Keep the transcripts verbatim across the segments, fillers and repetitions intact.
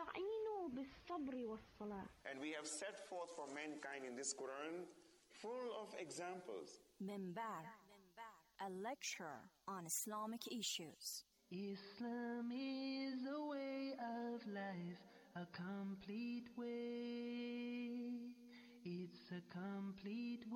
واستعينوا بالصبر والصلاة. And we have set forth for mankind in this Quran full of examples. Minbar, a lecture on Islamic issues. Islam is a way of life, a complete way. It's a complete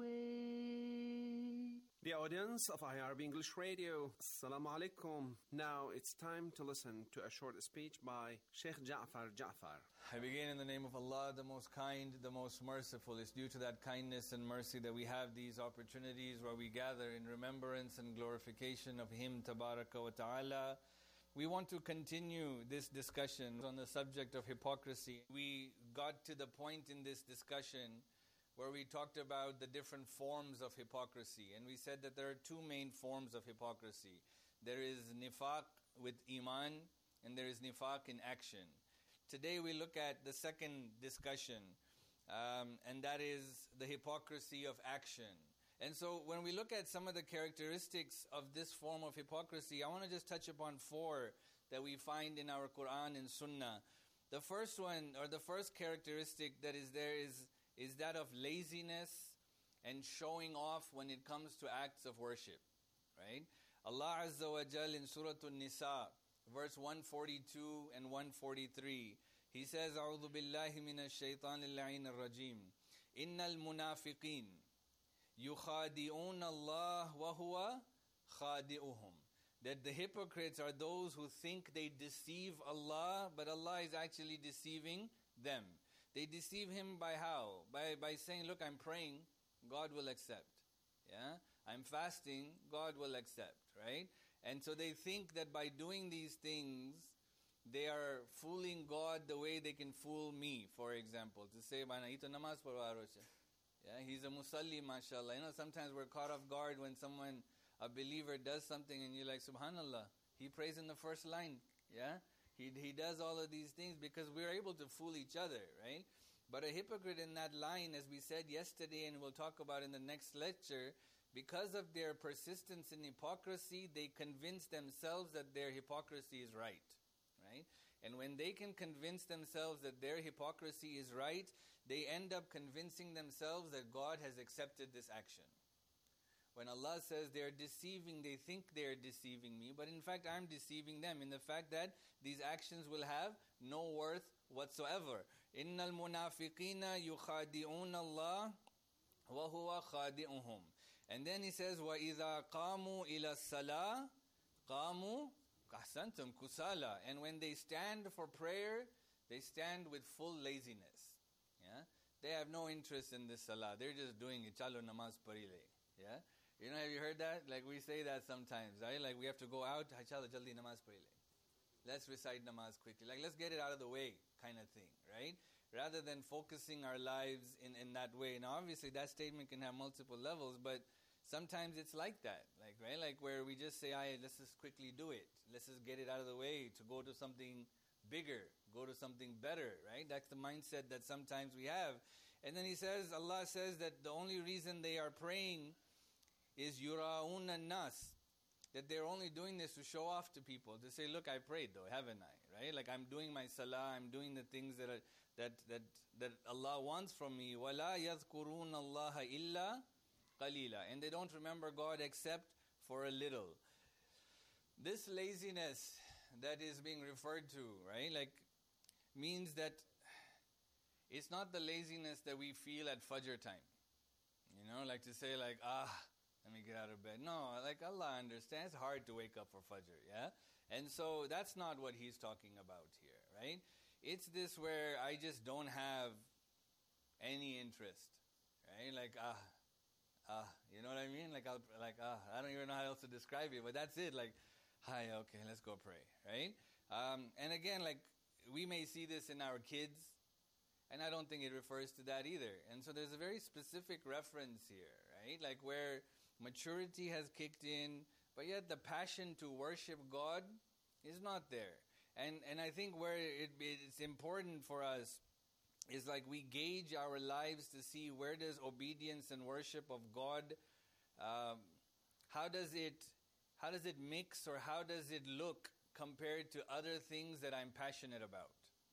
way. The audience of I R B English Radio, Assalamu alaikum. Now it's time to listen to a short speech by Sheikh Ja'far Ja'far. I begin in the name of Allah, the most kind, the most merciful. It's due to that kindness and mercy that we have these opportunities where we gather in remembrance and glorification of Him, Tabaraka wa Ta'ala. We want to continue this discussion on the subject of hypocrisy. We got to the point in this discussion where we talked about the different forms of hypocrisy. And we said that there are two main forms of hypocrisy. There is nifaq with iman, and there is nifaq in action. Today we look at the second discussion, um, and that is the hypocrisy of action. And so when we look at some of the characteristics of this form of hypocrisy, I want to just touch upon four that we find in our Quran and Sunnah. The first one, or the first characteristic that is there is is that of laziness and showing off when it comes to acts of worship. Right? Allah Azza wa Jal in Surah An-Nisa, verse one forty-two and one forty-three, He says, أعوذ بالله من الشيطان اللعين الرجيم إن المنافقين يخادعون الله وهو خادعهم. That the hypocrites are those who think they deceive Allah, but Allah is actually deceiving them. They deceive Him by how? By by saying, look, I'm praying, God will accept. Yeah, I'm fasting, God will accept, right? And so they think that by doing these things, they are fooling God the way they can fool me, for example. To say, ito namaz parwaro siya. Yeah, he's a musalli, mashallah. You know, sometimes we're caught off guard when someone, a believer, does something and you're like, subhanallah, he prays in the first line. Yeah, he he does all of these things because we're able to fool each other, right? But a hypocrite in that line, as we said yesterday and we'll talk about in the next lecture, because of their persistence in hypocrisy, they convince themselves that their hypocrisy is right. Right? And when they can convince themselves that their hypocrisy is right, they end up convincing themselves that God has accepted this action. When Allah says they are deceiving, they think they are deceiving me, but in fact I'm deceiving them in the fact that these actions will have no worth whatsoever. Innal munafiqina yukhadi'un Allah wa huwa khadi'uhum. And then He says, وَإِذَا قَامُوا إِلَى الصَّلَاةِ قَامُوا Ahsantum kusala. And when they stand for prayer, they stand with full laziness. Yeah, they have no interest in this salah. They're just doing it. Chalo namaz parile. Yeah, you know, have you heard that? Like we say that sometimes, right? Like we have to go out. Chalo jaldi namaz parile. Let's recite namaz quickly. Like let's get it out of the way, kind of thing, right? Rather than focusing our lives in in that way. Now, obviously, that statement can have multiple levels, but sometimes it's like that, like right, like where we just say, "Aye, let's just quickly do it. Let's just get it out of the way to go to something bigger, go to something better." Right? That's the mindset that sometimes we have. And then He says, Allah says that the only reason they are praying is yura'un nas, that they're only doing this to show off to people, to say, "Look, I prayed though, haven't I?" Right? Like I'm doing my salah, I'm doing the things that are, that that that Allah wants from me. وَلَا يَذْكُرُونَ اللَّهَ إِلَّا qalila, and they don't remember God except for a little. This laziness that is being referred to, right, like means that it's not the laziness that we feel at Fajr time. You know, like to say like, ah, let me get out of bed. No, like Allah understands, it's hard to wake up for Fajr, yeah? And so that's not what He's talking about here, right? It's this where I just don't have any interest, right? Like, ah, Ah, you know what I mean? Like, I'll, like, ah, I don't even know how else to describe it, but that's it. Like, hi, okay, let's go pray, right? Um, and again, like, we may see this in our kids, and I don't think it refers to that either. And so there's a very specific reference here, right? Like where maturity has kicked in, but yet the passion to worship God is not there. And and I think where it, it's important for us is like we gauge our lives to see where does obedience and worship of God, um, how does it, how does it mix or how does it look compared to other things that I'm passionate about,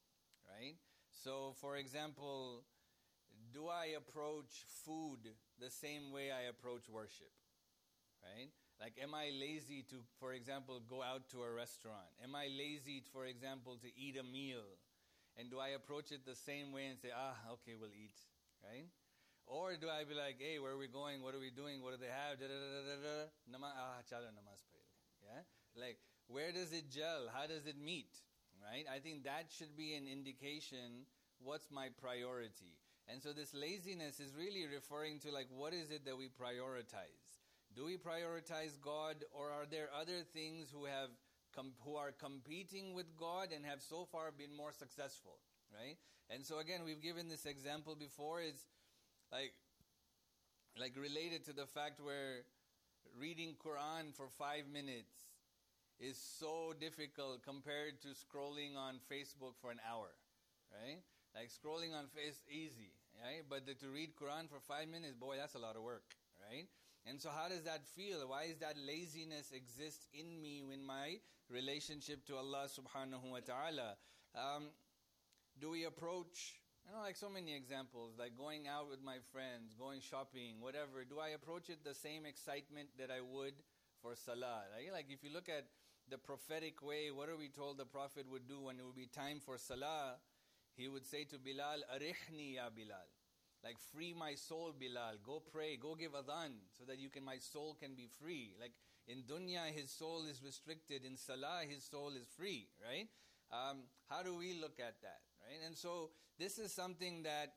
right? So, for example, do I approach food the same way I approach worship, right? Like, am I lazy to, for example, go out to a restaurant? Am I lazy, for example, to eat a meal? And do I approach it the same way and say, ah, okay, we'll eat, right? Or do I be like, hey, where are we going? What are we doing? What do they have? Da, da, da, da, da. Nama, ah, chalo namaz padh. Yeah? Like, where does it gel? How does it meet? Right? I think that should be an indication, what's my priority? And so this laziness is really referring to, like, what is it that we prioritize? Do we prioritize God, or are there other things who have com- who are competing with God and have so far been more successful, right? And so again, we've given this example before. It's like like related to the fact where reading Quran for five minutes is so difficult compared to scrolling on Facebook for an hour, right? Like scrolling on face easy, right? But the, to read Quran for five minutes, boy, that's a lot of work, right? And so how does that feel? Why is that laziness exist in me in my relationship to Allah subhanahu wa ta'ala? Um, do we approach, you know, like so many examples, like going out with my friends, going shopping, whatever. Do I approach it the same excitement that I would for salah? Like, like if you look at the prophetic way, what are we told the Prophet would do when it would be time for salah? He would say to Bilal, Arihni ya Bilal. Like, free my soul, Bilal. Go pray, go give adhan, so that you can, my soul can be free. Like, in dunya, his soul is restricted. In salah, his soul is free, right? Um, how do we look at that, right? And so, this is something that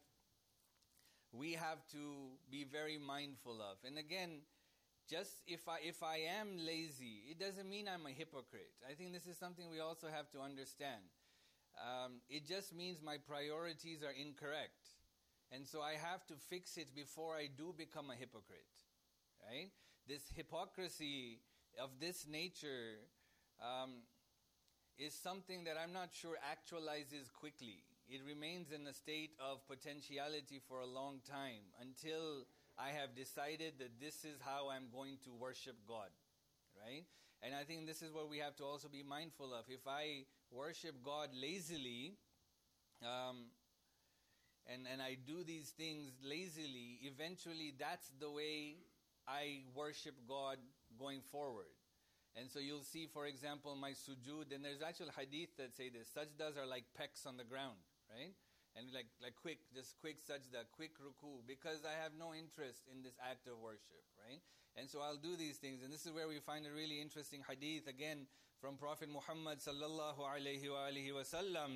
we have to be very mindful of. And again, just if I if I am lazy, it doesn't mean I'm a hypocrite. I think this is something we also have to understand. Um, it just means my priorities are incorrect. And so I have to fix it before I do become a hypocrite, right? This hypocrisy of this nature um, is something that I'm not sure actualizes quickly. It remains in a state of potentiality for a long time until I have decided that this is how I'm going to worship God, right? And I think this is what we have to also be mindful of. If I worship God lazily, um, And and I do these things lazily, eventually that's the way I worship God going forward. And so you'll see, for example, my sujood, and there's actual hadith that say this. Sajdas are like pecks on the ground, right? And like like quick, just quick sajda, quick ruku, because I have no interest in this act of worship, right? And so I'll do these things. And this is where we find a really interesting hadith, again, from Prophet Muhammad sallallahu alayhi wa alihi wa sallam.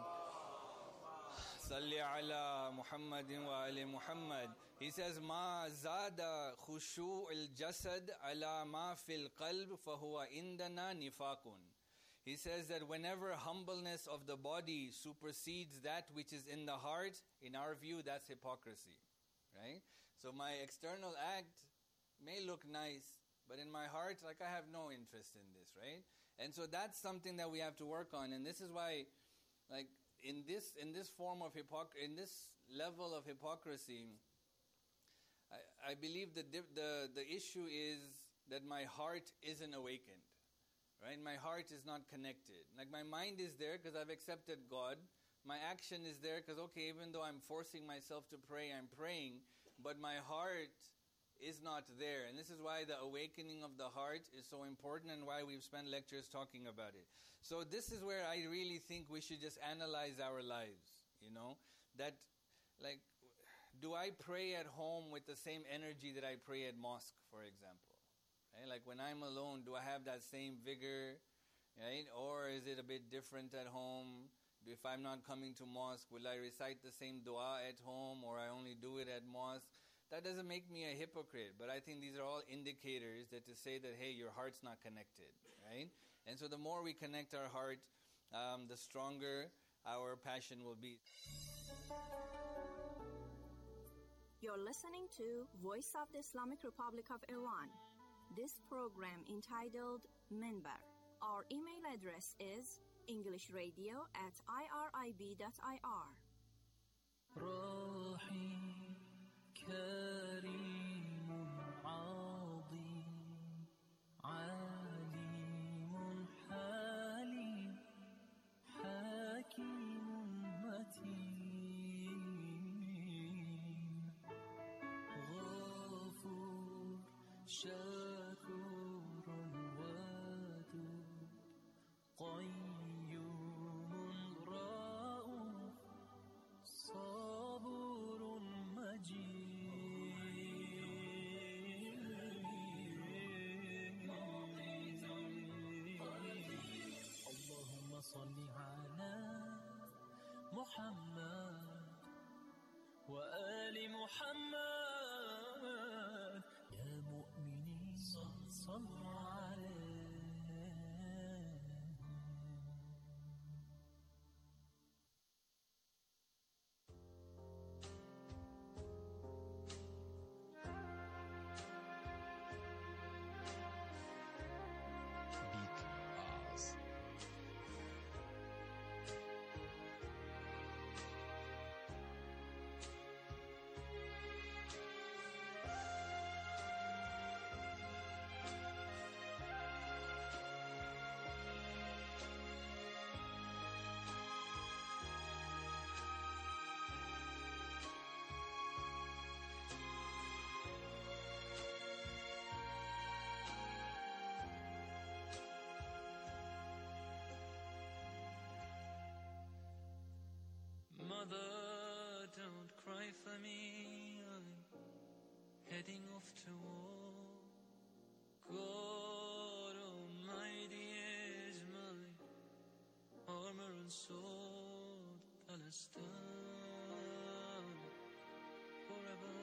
Salli ala Muhammadin wa ali Muhammad. He says, Ma zada khushu' al-jasad ala ma fil qalb fahuwa indana nifaqun. He says that whenever humbleness of the body supersedes that which is in the heart, in our view, that's hypocrisy, right? So my external act may look nice, but in my heart, like, I have no interest in this, right? And so that's something that we have to work on. And this is why, like, in this in this form of hypocrisy, in this level of hypocrisy, I, I believe the, the the issue is that my heart isn't awakened, right? My heart is not connected. Like, my mind is there because I've accepted God. My action is there because, okay, even though I'm forcing myself to pray, I'm praying, but my heart is not there. And this is why the awakening of the heart is so important, and why we've spent lectures talking about it. So this is where I really think we should just analyze our lives, you know, that, like, do I pray at home with the same energy that I pray at mosque, for example? Right? Like, when I'm alone, do I have that same vigor, right? Or is it a bit different at home? If I'm not coming to mosque, will I recite the same dua at home, or I only do it at mosque? That doesn't make me a hypocrite, but I think these are all indicators that to say that, hey, your heart's not connected, right? And so the more we connect our heart, um, the stronger our passion will be. You're listening to Voice of the Islamic Republic of Iran. This program entitled Minbar. Our email address is englishradio at irib dot i r. كريم عظيم عليم حليم حكيم شكور ودود قيوم رؤوف صبور مجيد اللهم صل على محمد وآل محمد يا مؤمنين صلوا عليه. Mother, don't cry for me, I'm heading off to war. God Almighty is my armor and sword. Palestine, forever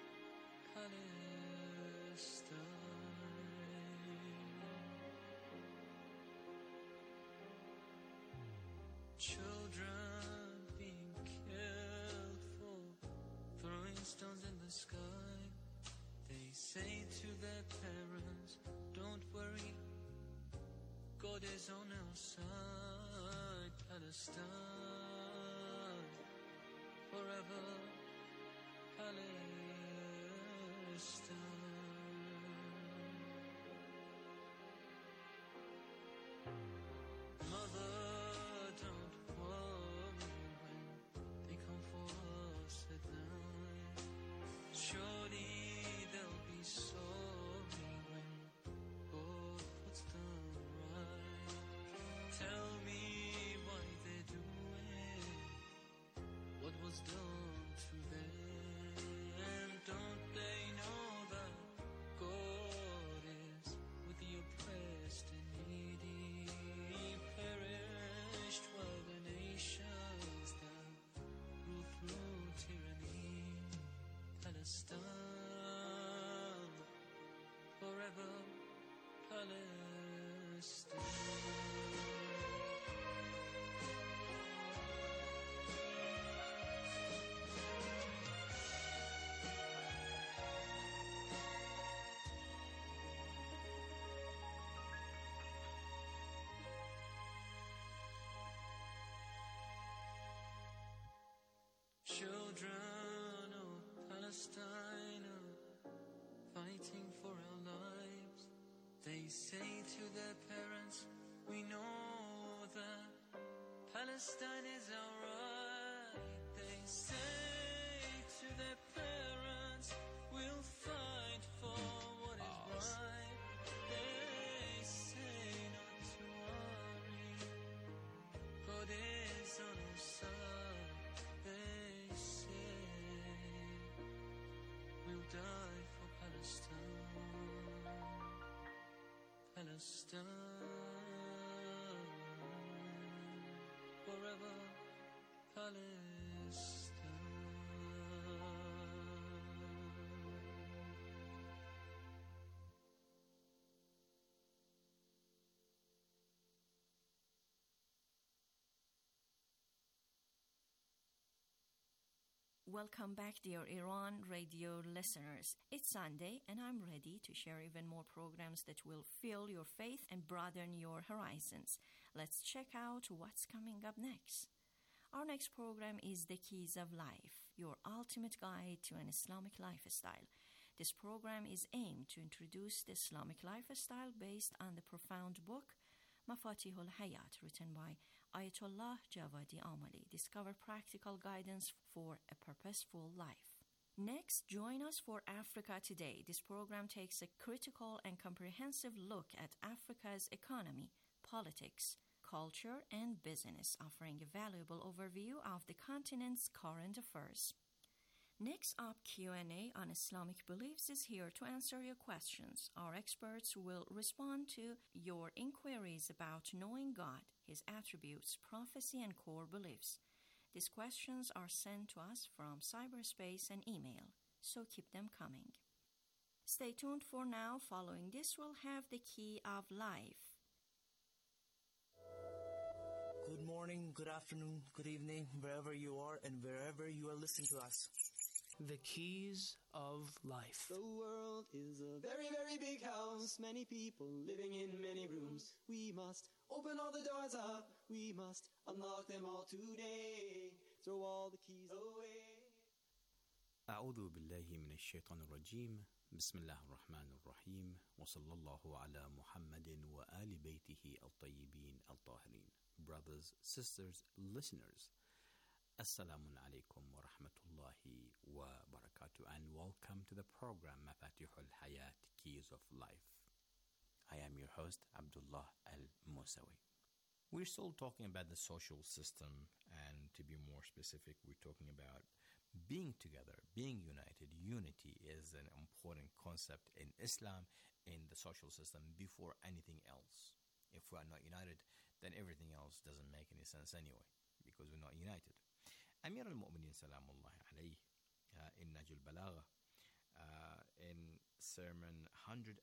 Palestine. Children being killed for throwing stones in the sky. They say to their parents, don't worry, God is on our side. Palestine, forever Palestine. Mother, don't worry when they come for us at night. Surely they'll be sorry when God puts them right. Tell me why they do it, what was done to them. Don't they know that God is with the oppressed and needy? Perished while the nations that rule through tyranny. Palestine, forever Palestine. Children of Palestine are fighting for our lives. They say to their parents, we know that Palestine is our right. They say to their parents, we'll fight for what is right. They say not to worry, God is on our side. They say we'll die for Palestine, Palestine, forever Palestine. Welcome back, dear Iran radio listeners. It's Sunday, and I'm ready to share even more programs that will fill your faith and broaden your horizons. Let's check out what's coming up next. Our next program is The Keys of Life, your ultimate guide to an Islamic lifestyle. This program is aimed to introduce the Islamic lifestyle based on the profound book Mafatihul Hayat, written by Ayatollah Javadi Amali. Discover practical guidance for a purposeful life. Next, join us for Africa Today. This program takes a critical and comprehensive look at Africa's economy, politics, culture, and business, offering a valuable overview of the continent's current affairs. Next up, Q and A on Islamic beliefs is here to answer your questions. Our experts will respond to your inquiries about knowing God, His attributes, prophecy, and core beliefs. These questions are sent to us from cyberspace and email, so keep them coming. Stay tuned for now. Following this, we'll have the key of life. Good morning, good afternoon, good evening, wherever you are and wherever you are listening to us. The keys of life. The world is a very, very big house. Many people living in many rooms. We must open all the doors up. We must unlock them all today. Throw all the keys away. أعوذ بالله من الشيطان الرجيم. بسم الله الرحمن الرحيم. وصلى الله على محمد وآل بيته الطيبين الطاهرين. Brothers, sisters, listeners, Assalamu alaikum wa rahmatullahi wa barakatuh, and welcome to the program Mafatihul Hayat, Keys of Life. I am your host, Abdullah Al-Musawi. We're still talking about the social system, and to be more specific, we're talking about being together, being united. Unity is an important concept in Islam, in the social system, before anything else. If we are not united, then everything else doesn't make any sense anyway, because we're not united. Amir al-Mu'mineen Salamullahi alayhi uh, in Najul Balagha, uh, in sermon one hundred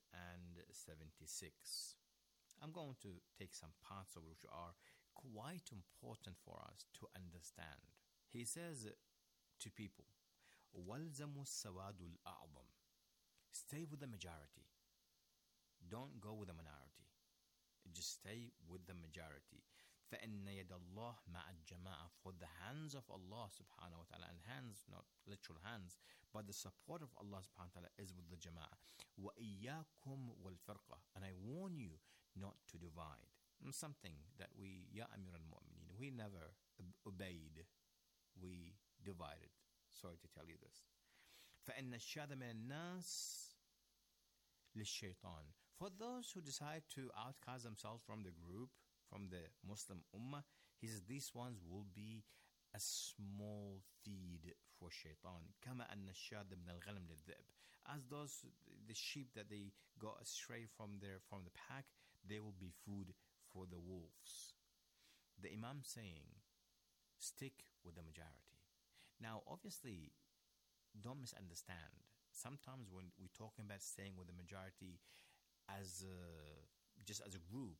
seventy-six. I'm going to take some parts of which are quite important for us to understand. He says to people, وَالْزَمُوا السَّوَادُ الْأَعْظَمِ. Stay with the majority. Don't go with the minority. Just stay with the majority. فَإِنَّ يَدَ اللَّهِ مَعَ الجَّمَاعَةِ. For the hands of Allah subhanahu wa ta'ala, and hands, not literal hands, but the support of Allah subhanahu wa ta'ala is with the jama'ah. وَإِيَّاكُمْ وَالْفِرْقَةِ. And I warn you not to divide. Something that we, Ya Amir al-Mu'mineen, we never obeyed. We divided. Sorry to tell you this. فَإِنَّ الشَّاذَ مِنَ النَّاسِ لِلشَّيْطَانِ. For those who decide to outcast themselves from the group, from the Muslim Ummah, he says these ones will be a small feed for shaitan. كَمَا أَنَّ الشَّاذَ مِنَ الْغَنَمِ لِلذِّئْبِ. As those, the sheep that they go astray from their from the pack, they will be food for the wolves. The Imam saying, stick with the majority. Now, obviously, don't misunderstand. Sometimes when we're talking about staying with the majority as a, just as a group,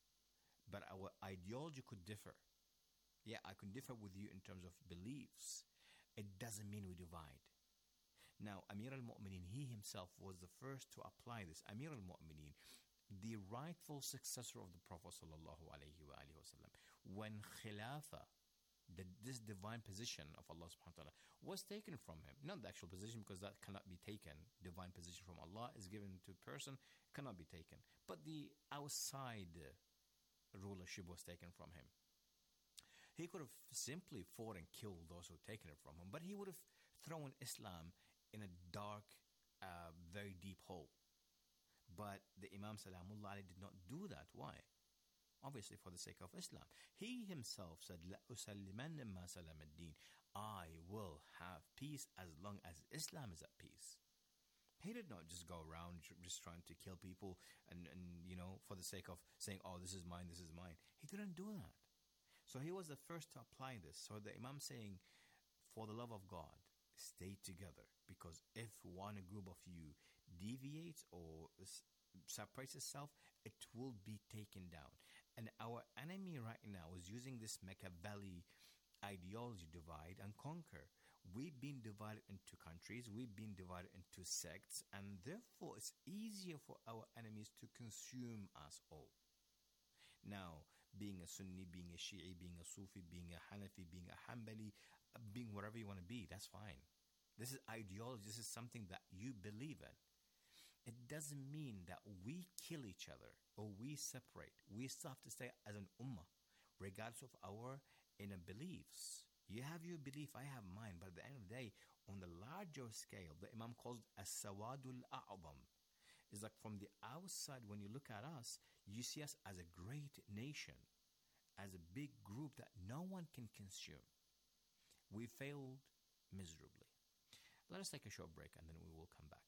but our ideology could differ. Yeah, I can differ with you in terms of beliefs. It doesn't mean we divide. Now, Amir al-Mu'mineen, he himself was the first to apply this. Amir al-Mu'mineen, the rightful successor of the Prophet sallallahu alaihi wasallam, when Khilafah, the, this divine position of Allah subhanahu wa ta'ala, was taken from him. Not the actual position, because that cannot be taken. Divine position from Allah is given to a person, cannot be taken. But the outside rulership was taken from him. He could have simply fought and killed those who had taken it from him, but he would have thrown Islam in a dark, uh, very deep hole. But the Imam Salamullah did not do that. Why? Obviously for the sake of Islam. He himself said, لَأُسَلِّمَنَّ مَا سَلَمَ الدِّينِ. I will have peace as long as Islam is at peace. He did not just go around just trying to kill people and, and, you know, for the sake of saying, oh, this is mine, this is mine. He didn't do that. So he was the first to apply this. So the Imam saying, for the love of God, stay together. Because if one group of you deviates or separates itself, it will be taken down. And our enemy right now is using this Machiavelli ideology, divide and conquer. We've been divided into countries, we've been divided into sects, and therefore it's easier for our enemies to consume us all. Now, being a Sunni, being a Shi'i, being a Sufi, being a Hanafi, being a Hanbali, being whatever you want to be, that's fine. This is ideology, this is something that you believe in. It doesn't mean that we kill each other or we separate. We still have to stay as an ummah, regardless of our inner beliefs. You have your belief, I have mine. But at the end of the day, on the larger scale, the Imam calls it as-sawadul a'zam. It's like from the outside, when you look at us, you see us as a great nation, as a big group that no one can consume. We failed miserably. Let us take a short break and then we will come back.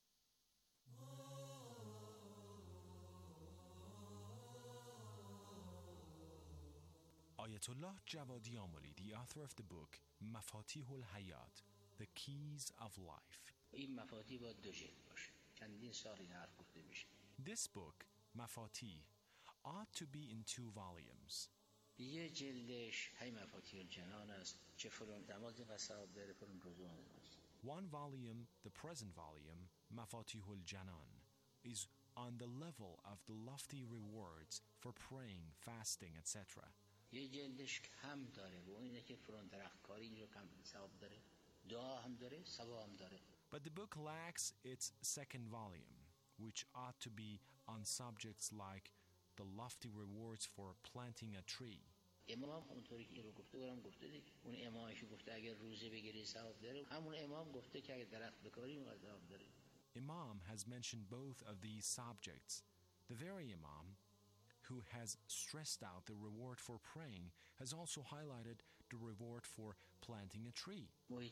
Ayatollah Javadi Amoli, the author of the book Mafatih al-Hayat, The Keys of Life. این مفاتیح باید دو جلد باشه. چندین سال این حرف گفته میشه. This book, Mafatih, ought to be in two volumes. یه جلدش های مفاتیح الجنان است. چه فرون نماز قصاب داره، فرون روزه است. One volume, the present volume, Mafatih al-Janan, is on the level of the lofty rewards for praying, fasting, et cetera. یه جلدش کم داره و اینه که فرون درختکاری اینجا کم ثواب داره. دعا هم داره، ثواب هم داره. But the book lacks its second volume, which ought to be on subjects like the lofty rewards for planting a tree. امام اونطوری که این رو گفته برام گفته دیگه. اون امامی که گفته اگر روزه بگیری ثواب داره، همون امام گفته که اگر درخت بکاری اون ثواب داره. Imam has mentioned both of these subjects. The very Imam who has stressed out the reward for praying has also highlighted the reward for planting a tree.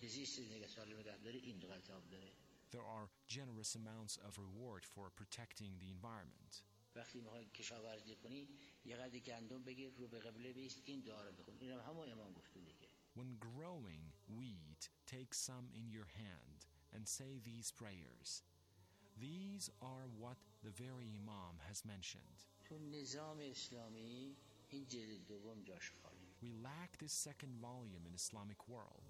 There are generous amounts of reward for protecting the environment. When growing wheat, take some in your hand and say these prayers. These are what the very Imam has mentioned. We lack this second volume in Islamic world.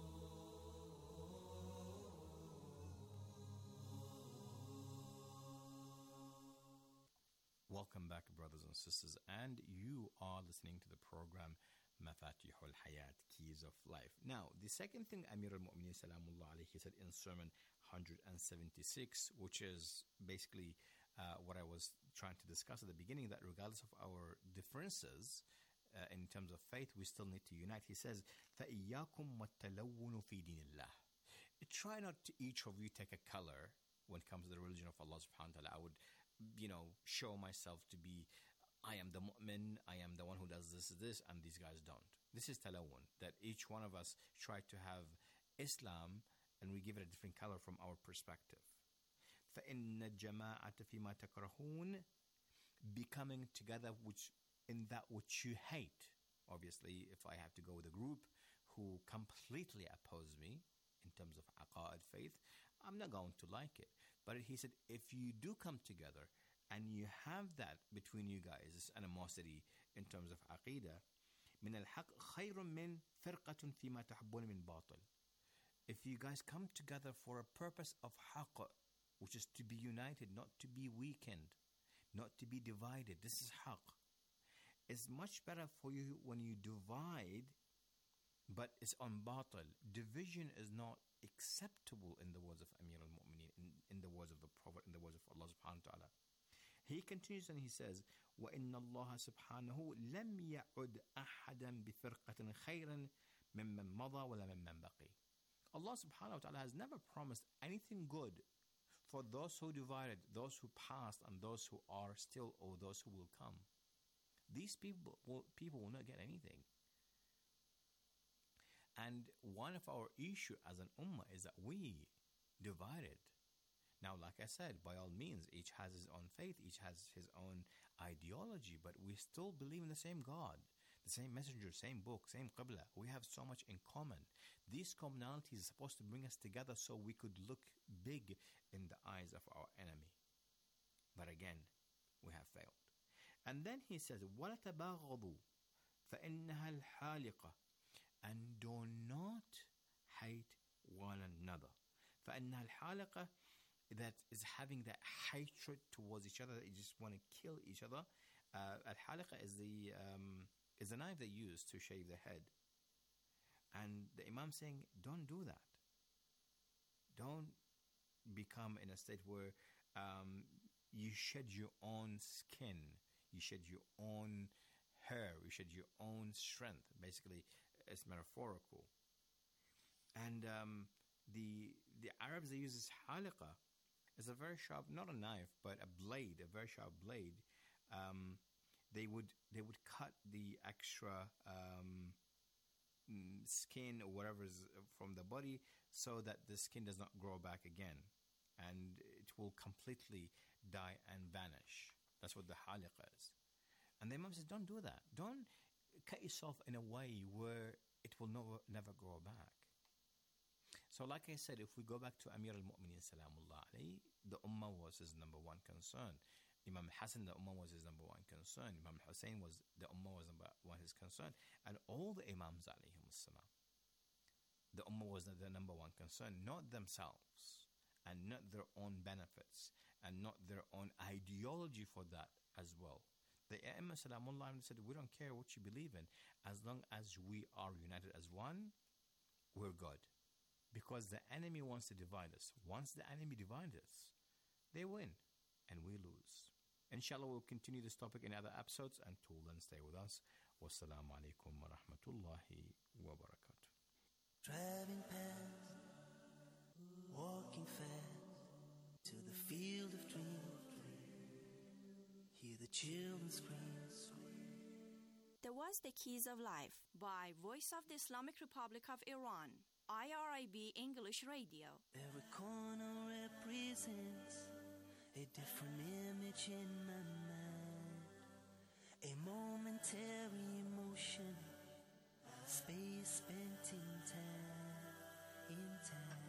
Welcome back, brothers and sisters, and you are listening to the program Mafatih al-Hayat, Keys of Life. Now, the second thing Amir al-Mu'mineen Salamullah alayhi, he said in Sermon one seventy-six, which is basically uh, what I was trying to discuss at the beginning, that regardless of our differences uh, in terms of faith, we still need to unite. He says, فَإِيَّاكُمْ وَالتَّلَوُّنُ فِي دِينِ اللَّهِ. Try not to each of you take a color when it comes to the religion of Allah subhanahu wa ta'ala. I would, you know, show myself to be, I am the mu'min, I am the one who does this, this, and these guys don't. This is talawun, that each one of us try to have Islam and we give it a different color from our perspective. فَإِنَّ الْجَمَاعَةَ فِي مَا تَكْرَهُونَ, becoming together which in that which you hate. Obviously, if I have to go with a group who completely oppose me in terms of aqa'id faith, I'm not going to like it. But he said, if you do come together and you have that between you guys, this animosity in terms of aqidah, من الحق خير من فرقة فيما تحبون من باطل. If you guys come together for a purpose of haqq, which is to be united, not to be weakened, not to be divided, this is haqq. It's much better for you when you divide, but it's on batil. Division is not acceptable in the words of Amir al-Mu'mineen, in, in the words of the Prophet, in the words of Allah subhanahu wa ta'ala. He continues and he says, وَإِنَّ اللَّهَ سُبْحَانَهُ لَمْ يَعُدْ أَحَدًا بِفِرْقَةٍ خَيْرًا مِمَّنْ مَضَى وَلَا مِمَّنْ بَقِي. Allah subhanahu wa ta'ala has never promised anything good for those who divided, those who passed, and those who are still, or those who will come. These people will, people will not get anything. And one of our issue as an ummah is that we divided. Now, like I said, by all means, each has his own faith, each has his own ideology, but we still believe in the same God, the same messenger, same book, same qibla. We have so much in common. These commonalities are supposed to bring us together so we could look big in the eyes of our enemy. But again, we have failed. And then he says, وَلَا تَبَاغَضُوا فَإِنَّهَا الْحَالِقَةِ, and do not hate one another. فَإِنَّهَا الْحَالِقَةِ, that is having that hatred towards each other, that you just want to kill each other. Uh, al-haliqa is the um, is the knife they use to shave the head. And the Imam saying, don't do that. Don't become in a state where um, you shed your own skin, you shed your own hair, you shed your own strength. Basically, it's metaphorical. And um, the the Arabs, they use this haliqa. It's a very sharp, not a knife, but a blade, a very sharp blade. Um, they would they would cut the extra um, skin or whatever is from the body so that the skin does not grow back again, and it will completely die and vanish. That's what the haliqa is. And the Imam says, don't do that. Don't cut yourself in a way where it will no, never grow back. So like I said, if we go back to Amir al-Mu'minin Salamullah alayhi, the Ummah was his number one concern. Imam Hassan, the Ummah was his number one concern. Imam Hussein was, the Ummah was number one his concern. And all the Imams alayhim salam, the Ummah was the number one concern, not themselves, and not their own benefits, and not their own ideology for that as well. The Imam Salamullah said, we don't care what you believe in, as long as we are united as one, we're good. Because the enemy wants to divide us. Once the enemy divides us, they win and we lose. Inshallah, we'll continue this topic in other episodes. Until then, stay with us. Wassalamu alaikum wa rahmatullahi wa barakatuh. Driving past, walking fast to the field of dreams. Hear the children scream. There was The Keys of Life by Voice of the Islamic Republic of Iran, I R I B English Radio. Every corner represents a different image in my mind, a momentary emotion, space spent in time, in time.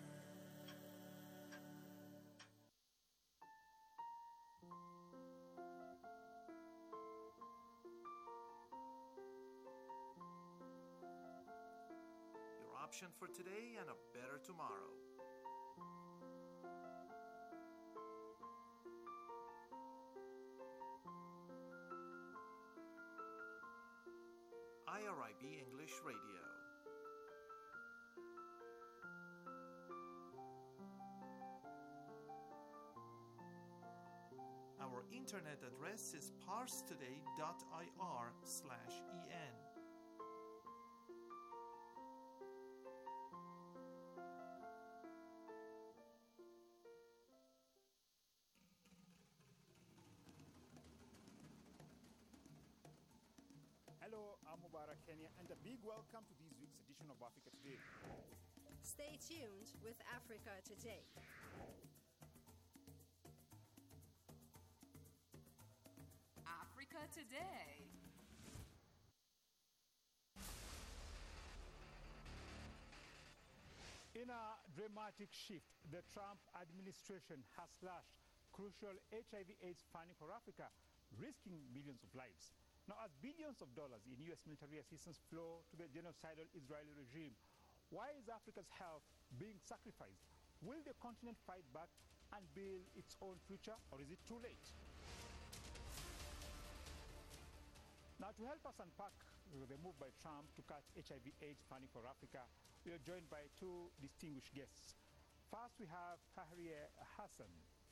Option for today and a better tomorrow. I R I B English Radio. Our internet address is parstoday dot I R slash E N. Hello, I'm Mubarak Kenya, and a big welcome to this week's edition of Africa Today. Stay tuned with Africa Today. Africa Today. In a dramatic shift, the Trump administration has slashed crucial H I V AIDS funding for Africa, risking millions of lives. Now, as billions of dollars in U S military assistance flow to the genocidal Israeli regime, why is Africa's health being sacrificed? Will the continent fight back and build its own future, or is it too late? Now, to help us unpack the move by Trump to cut H I V AIDS funding for Africa, we are joined by two distinguished guests. First, we have Fahriye Hassan.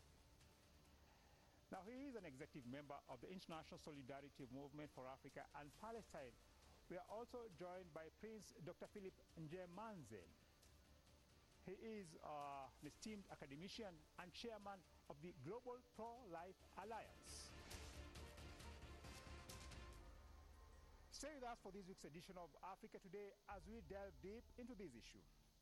Now, he is an executive member of the International Solidarity Movement for Africa and Palestine. We are also joined by Prince Doctor Philip Njemanze. He is uh, an esteemed academician and chairman of the Global Pro-Life Alliance. Stay with us for this week's edition of Africa Today as we delve deep into this issue.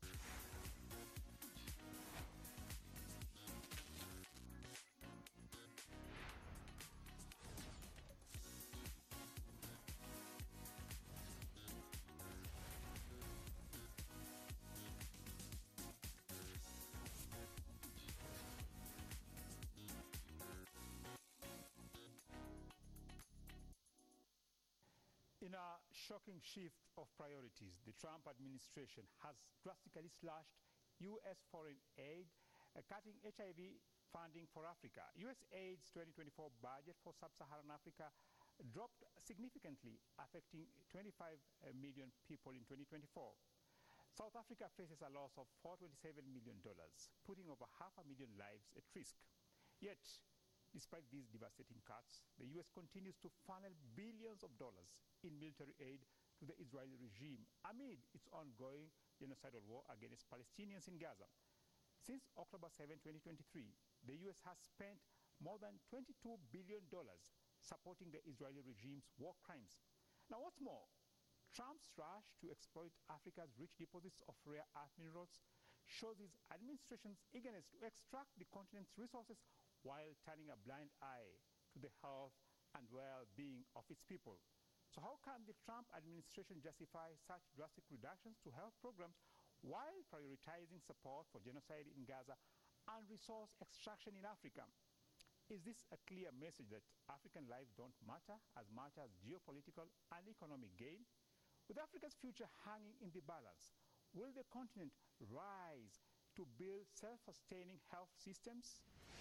In a shocking shift of priorities, the Trump administration has drastically slashed U S foreign aid, uh, cutting H I V funding for Africa. U S AID's twenty twenty-four budget for sub-Saharan Africa dropped significantly, affecting twenty-five million people in twenty twenty-four. South Africa faces a loss of four hundred twenty-seven million dollars, putting over half a million lives at risk. Yet, despite these devastating cuts, the U S continues to funnel billions of dollars in military aid to the Israeli regime amid its ongoing genocidal war against Palestinians in Gaza. Since October seventh, twenty twenty-three, the U S has spent more than twenty-two billion dollars supporting the Israeli regime's war crimes. Now, what's more, Trump's rush to exploit Africa's rich deposits of rare earth minerals shows his administration's eagerness to extract the continent's resources while turning a blind eye to the health and well-being of its people. So how can the Trump administration justify such drastic reductions to health programs while prioritizing support for genocide in Gaza and resource extraction in Africa? Is this a clear message that African lives don't matter as much as geopolitical and economic gain? With Africa's future hanging in the balance, will the continent rise to build self-sustaining health systems?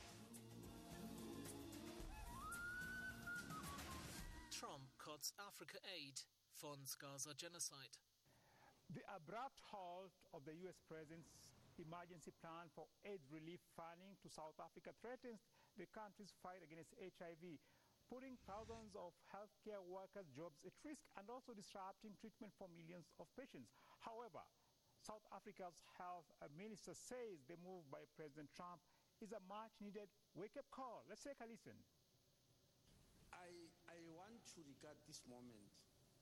Trump cuts Africa aid, funds Gaza genocide. The abrupt halt of the U S President's emergency plan for aid relief funding to South Africa threatens the country's fight against H I V, putting thousands of healthcare workers' jobs at risk and also disrupting treatment for millions of patients. However, South Africa's health minister says the move by President Trump is a much-needed wake-up call. Let's take a listen. I, I want to regard this moment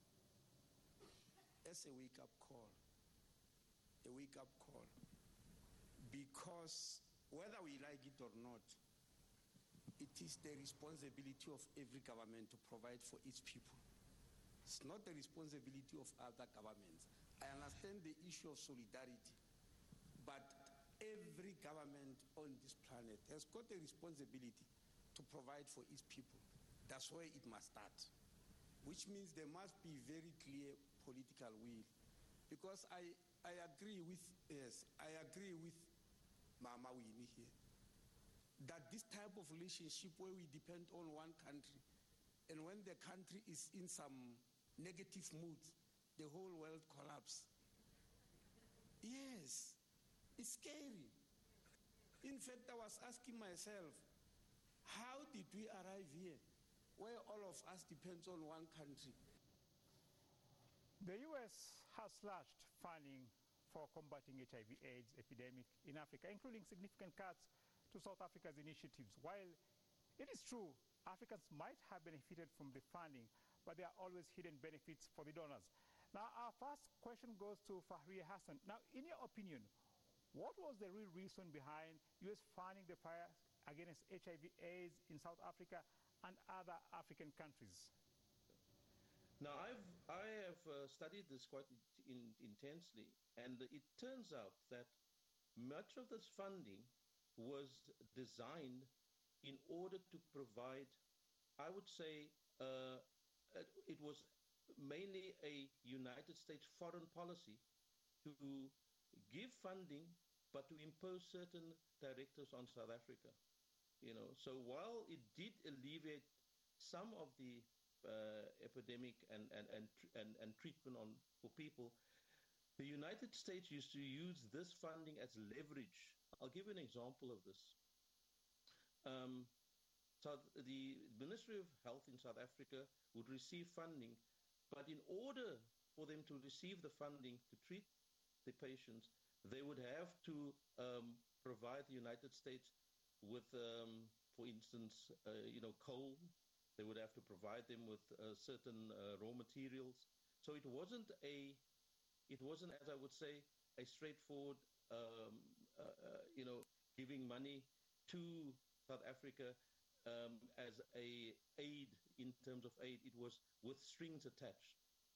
as a wake-up call, a wake-up call, because whether we like it or not, it is the responsibility of every government to provide for its people. It's not the responsibility of other governments. I understand the issue of solidarity, but every government on this planet has got a responsibility to provide for its people. That's where it must start, which means there must be very clear political will. Because I, I agree with, yes, I agree with Mama Winnie here, that this type of relationship where we depend on one country, and when the country is in some negative mood, the whole world collapses. Yes, it's scary. In fact, I was asking myself, how did we arrive here, where all of us depends on one country? The U S has slashed funding for combating H I V AIDS epidemic in Africa, including significant cuts to South Africa's initiatives. While it is true Africans might have benefited from the funding, but there are always hidden benefits for the donors. Now, our first question goes to Fahriye Hassan. Now, in your opinion, what was the real reason behind U S funding the fight against H I V AIDS in South Africa and other African countries? Now, I've, I have uh, studied this quite in, intensely, and it turns out that much of this funding was designed in order to provide, I would say, uh, it was mainly a United States foreign policy to give funding, but to impose certain directives on South Africa. You know, so while it did alleviate some of the uh, epidemic and and, and and and treatment on for people, the United States used to use this funding as leverage. I'll give you an example of this. Um, so the Ministry of Health in South Africa would receive funding, but in order for them to receive the funding to treat the patients, they would have to um, provide the United States with, um, for instance, uh, you know, coal. They would have to provide them with uh, certain uh, raw materials. So it wasn't a, it wasn't, as I would say, a straightforward, um, uh, uh, you know, giving money to South Africa um, as a aid in terms of aid. It was with strings attached.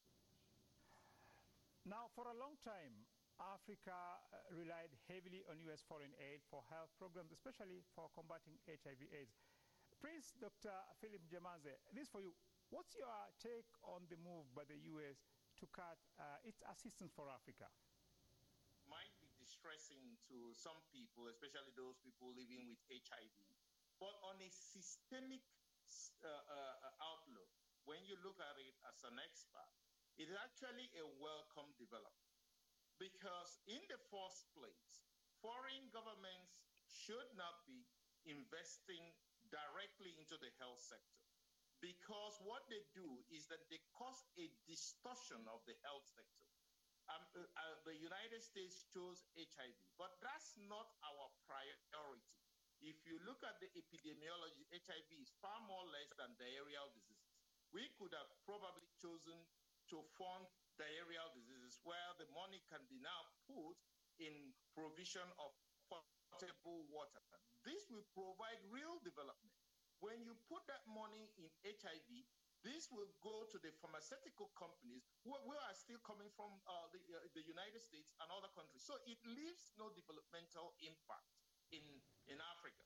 Now, for a long time, Africa uh, relied heavily on U S foreign aid for health programs, especially for combating H I V AIDS. Prince Doctor Philip Jemaze, this for you. What's your take on the move by the U S to cut uh, its assistance for Africa? Might be distressing to some people, especially those people living with H I V. But on a systemic uh, uh, outlook, when you look at it as an expert, it is actually a welcome development. Because in the first place, foreign governments should not be investing directly into the health sector. because what they do is that they cause a distortion of the health sector. Um, uh, uh, the United States chose H I V, but that's not our priority. If you look at the epidemiology, H I V is far more less than diarrheal diseases. We could have probably chosen to fund diarrheal diseases where the money can be now put in provision of potable water. This will provide real development. When you put that money in H I V, this will go to the pharmaceutical companies who, who are still coming from uh, the, uh, the United States and other countries. So it leaves no developmental impact in, in Africa.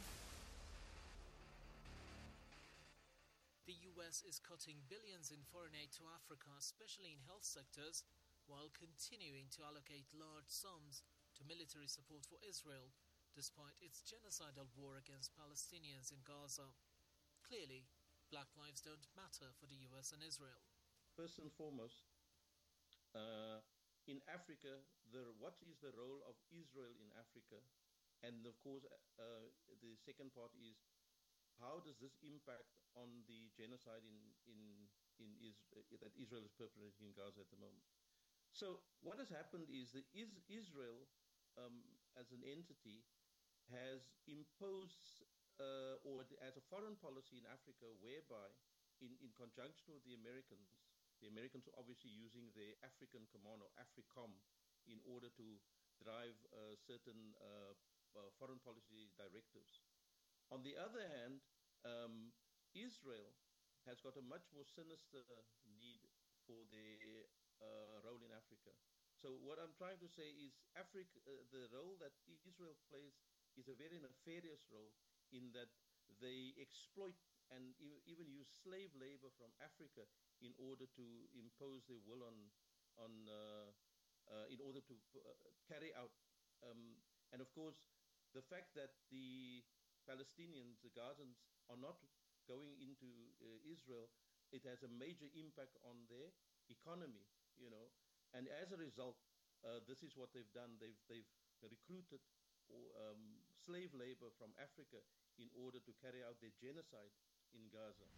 The U S is cutting billions in foreign aid to Africa, especially in health sectors, while continuing to allocate large sums to military support for Israel, despite its genocidal war against Palestinians in Gaza. Clearly, black lives don't matter for the U S and Israel. First and foremost, uh, in Africa, the, what is the role of Israel in Africa? And of course, uh, the second part is, how does this impact on the genocide in, in, in Israel, that Israel is perpetrating in Gaza at the moment? So what has happened is that is Israel, um, as an entity, has imposed uh, or as a foreign policy in Africa, whereby in, in conjunction with the Americans, the Americans are obviously using the African Command or AFRICOM in order to drive uh, certain uh, uh, foreign policy directives. On the other hand, um, Israel has got a much more sinister need for their uh, role in Africa. So what I'm trying to say is Africa, uh, the role that Israel plays is a very nefarious role in that they exploit and e- even use slave labor from Africa in order to impose their will on, on uh, uh, in order to uh, carry out. Um, and of course, the fact that the Palestinians, the Gazans, are not going into uh, Israel, it has a major impact on their economy, you know. And as a result, uh, this is what they've done. They've, they've recruited um, slave labor from Africa in order to carry out their genocide in Gaza.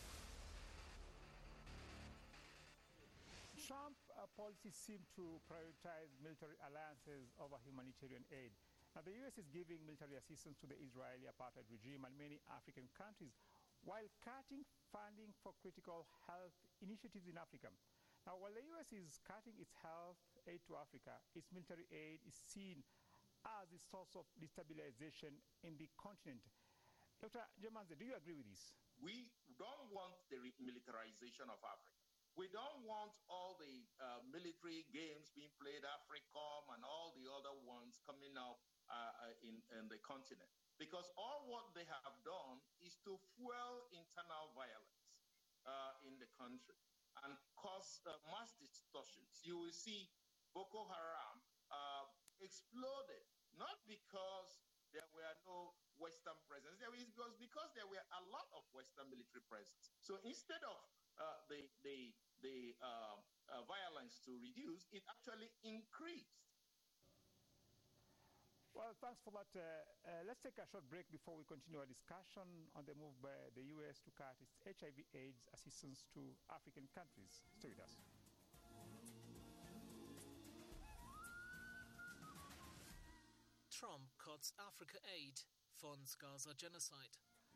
Trump uh, policies seem to prioritize military alliances over humanitarian aid. Now, the U S is giving military assistance to the Israeli apartheid regime and many African countries, while cutting funding for critical health initiatives in Africa. Now, while the U S is cutting its health aid to Africa, its military aid is seen as a source of destabilization in the continent. Doctor Jemanze, do you agree with this? We don't want the militarization of Africa. We don't want all the uh, military games being played, AFRICOM and all the other ones coming up uh, in, in the continent. Because all what they have done is to fuel internal violence uh, in the country and cause uh, mass distortions. You will see Boko Haram uh, exploded, not because there were no Western presence, there was because, because there were a lot of Western military presence. So instead of uh, the, the, the uh, uh, violence to reduce, it actually increased. Well, thanks for that. Uh, uh, let's take a short break before we continue our discussion on the move by the U S to cut its H I V AIDS assistance to African countries. Stay with us. Trump cuts Africa aid, funds Gaza genocide.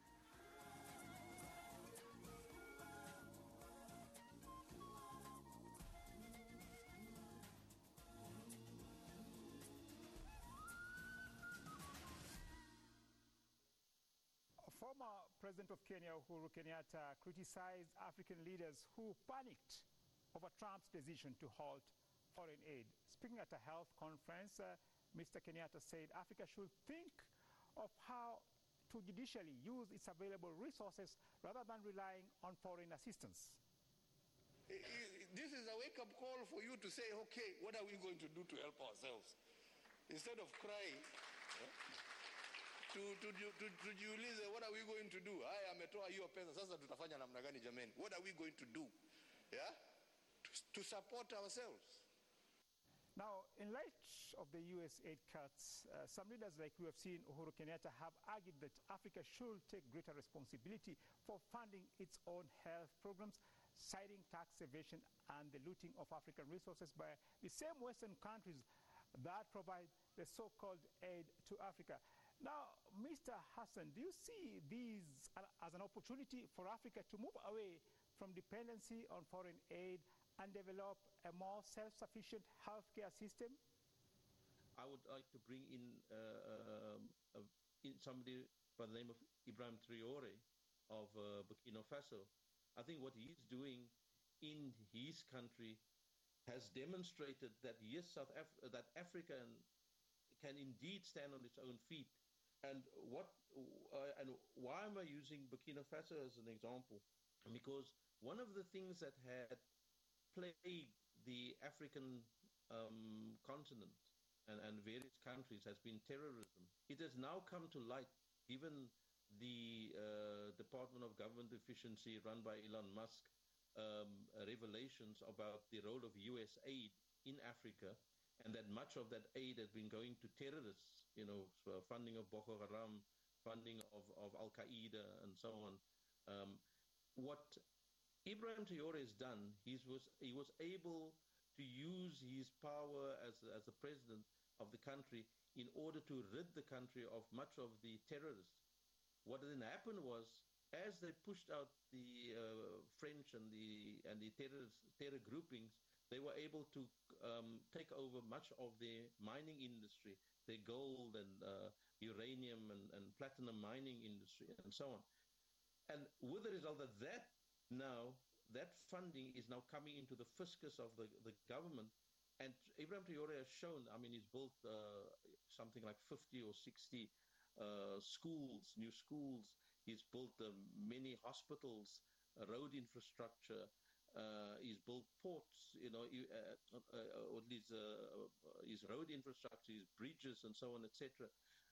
Former President of Kenya, Uhuru Kenyatta, criticized African leaders who panicked over Trump's decision to halt foreign aid. Speaking at a health conference, uh, Mister Kenyatta said Africa should think of how to judicially use its available resources rather than relying on foreign assistance. This is a wake-up call for you to say, okay, what are we going to do to help ourselves? Instead of crying, eh? to, to, to, to jiulize, what are we going to do? Haya ametoa hiyo pesa, sasa tutafanya namna gani jameni? What are we going to do? Yeah? To, to support ourselves. Now, in light of the U S aid cuts, uh, some leaders like we have seen Uhuru Kenyatta have argued that Africa should take greater responsibility for funding its own health programs, citing tax evasion and the looting of African resources by the same Western countries that provide the so-called aid to Africa. Now, Mister Hassan, do you see these as an opportunity for Africa to move away from dependency on foreign aid and develop a more self-sufficient healthcare system? I would like to bring in, uh, uh, uh, in somebody by the name of Ibrahim Traore of uh, Burkina Faso. I think what he's doing in his country has demonstrated that yes, South Af- that Africa can indeed stand on its own feet. And what uh, and why am I using Burkina Faso as an example? Because one of the things that had plagued the African um, continent and, and various countries has been terrorism. It has now come to light, given the uh, Department of Government Efficiency run by Elon Musk um, revelations about the role of U S aid in Africa, and that much of that aid has been going to terrorists, you know, so funding of Boko Haram, funding of, of Al-Qaeda, and so on. Um, what Ibrahim Traore has done, he was, he was able to use his power as, as the president of the country in order to rid the country of much of the terrorists. What then happened was, as they pushed out the uh, French and the and the terrorist, terror groupings, they were able to um, take over much of their mining industry, their gold and uh, uranium and, and platinum mining industry, and so on. And with the result that that now, that funding is now coming into the fiscus of the, the government. And Ibrahim Traore has shown, I mean, he's built uh, something like fifty or sixty uh, schools, new schools. He's built uh, many hospitals, uh, road infrastructure. Uh, he's built ports, you know, uh, uh, or at least uh, his road infrastructure, his bridges, and so on, et cetera,